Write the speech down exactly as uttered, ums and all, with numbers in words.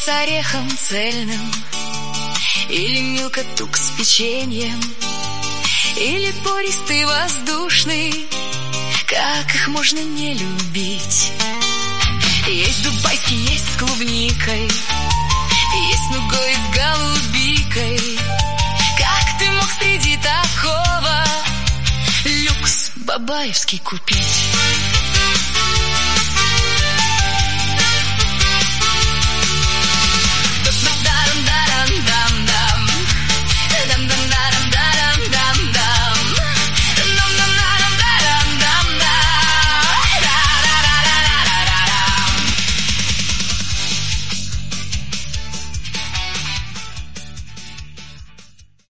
с орехом цельным, или Милка тук с печеньем, или пористый воздушный, как их можно не любить? Есть дубайский, есть с клубникой, есть нугой и с голубикой. Как ты мог среди такого люкс бабаевский купить?